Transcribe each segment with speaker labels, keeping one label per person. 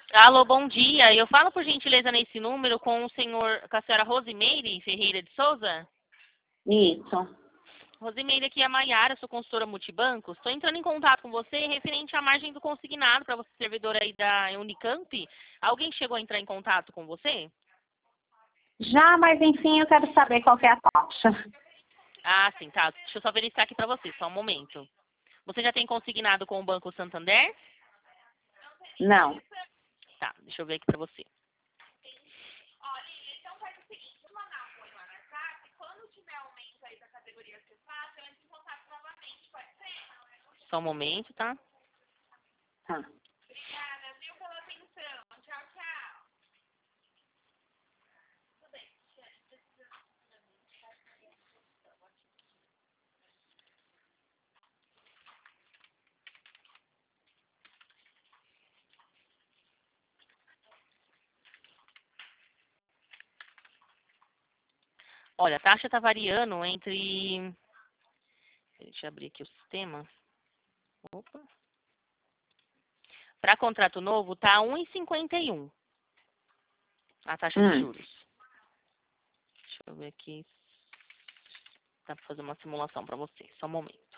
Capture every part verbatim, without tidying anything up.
Speaker 1: Alô, bom dia. Eu falo por gentileza nesse número com o senhor, com a senhora Rosimeire Ferreira de Souza.
Speaker 2: Isso.
Speaker 1: Rosimeire, aqui é a Maiara, sou consultora multibanco. Estou entrando em contato com você referente à margem do consignado para você, servidora aí da Unicamp. Alguém chegou a entrar em contato com você?
Speaker 2: Já, mas enfim, eu quero saber qual que é a taxa.
Speaker 1: Ah, sim, tá. Deixa eu só verificar aqui para você, só um momento. Você já tem consignado com o Banco Santander?
Speaker 2: Não.
Speaker 1: Tá, deixa eu ver aqui para você. Só um momento, tá?
Speaker 2: Tá.
Speaker 1: Olha, a taxa está variando entre... Deixa eu abrir aqui o sistema. Opa. Para contrato novo, tá um vírgula cinquenta e um a taxa de
Speaker 2: Hum.
Speaker 1: juros. Deixa eu ver aqui. Dá para fazer uma simulação para você. Só um momento.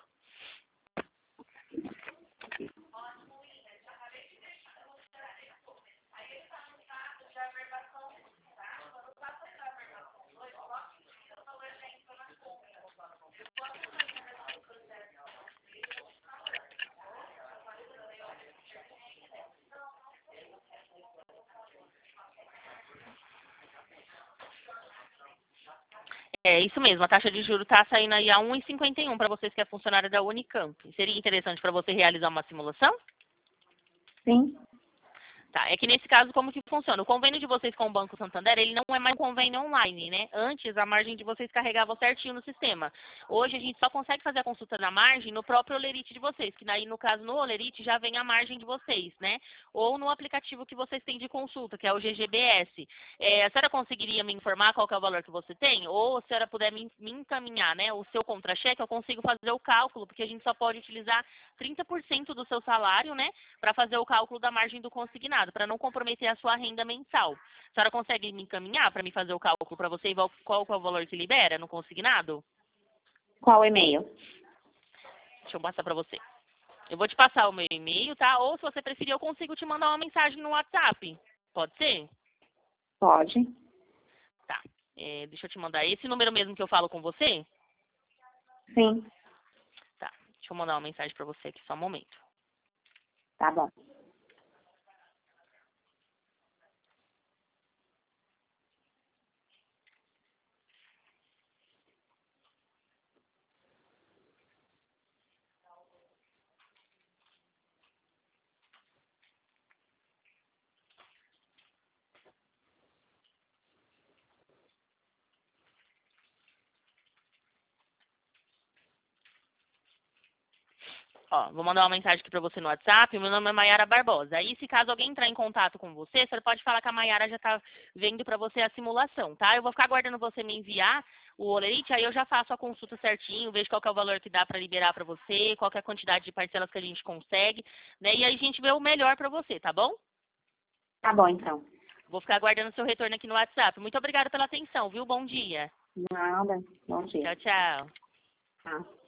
Speaker 1: É isso mesmo, a taxa de juros está saindo aí a um vírgula cinquenta e um para vocês que é funcionário da Unicamp. Seria interessante para você realizar uma simulação?
Speaker 2: Sim.
Speaker 1: Tá, é que nesse caso, como que funciona? O convênio de vocês com o Banco Santander, ele não é mais um convênio online, né? Antes, a margem de vocês carregava certinho no sistema. Hoje, a gente só consegue fazer a consulta da margem no próprio Olerite de vocês, que daí, no caso, no Olerite já vem a margem de vocês, né? Ou no aplicativo que vocês têm de consulta, que é o G G B S. É, a senhora conseguiria me informar qual que é o valor que você tem? Ou a senhora puder me, me encaminhar, né, o seu contra-cheque, eu consigo fazer o cálculo, porque a gente só pode utilizar trinta por cento do seu salário, né, para fazer o cálculo da margem do consignado, para não comprometer a sua renda mensal. A senhora consegue me encaminhar para me fazer o cálculo para você e qual que é o valor que libera no consignado?
Speaker 2: Qual e-mail?
Speaker 1: Deixa eu passar para você. Eu vou te passar o meu e-mail, tá? Ou se você preferir, eu consigo te mandar uma mensagem no WhatsApp. Pode ser?
Speaker 2: Pode.
Speaker 1: Tá. É, deixa eu te mandar esse número mesmo que eu falo com você?
Speaker 2: Sim.
Speaker 1: Tá. Deixa eu mandar uma mensagem para você aqui, só um momento.
Speaker 2: Tá bom.
Speaker 1: Ó, vou mandar uma mensagem aqui para você no WhatsApp. Meu nome é Maiara Barbosa. Aí, se caso alguém entrar em contato com você, você pode falar que a Maiara já está vendo para você a simulação, tá? Eu vou ficar aguardando você me enviar o Olerite, aí eu já faço a consulta certinho, vejo qual que é o valor que dá para liberar para você, qual que é a quantidade de parcelas que a gente consegue, né? E aí a gente vê o melhor para você, tá bom?
Speaker 2: Tá bom, então.
Speaker 1: Vou ficar aguardando o seu retorno aqui no WhatsApp. Muito obrigada pela atenção, viu? Bom dia.
Speaker 2: Nada. Bom dia.
Speaker 1: Tchau, tchau.
Speaker 2: Tá.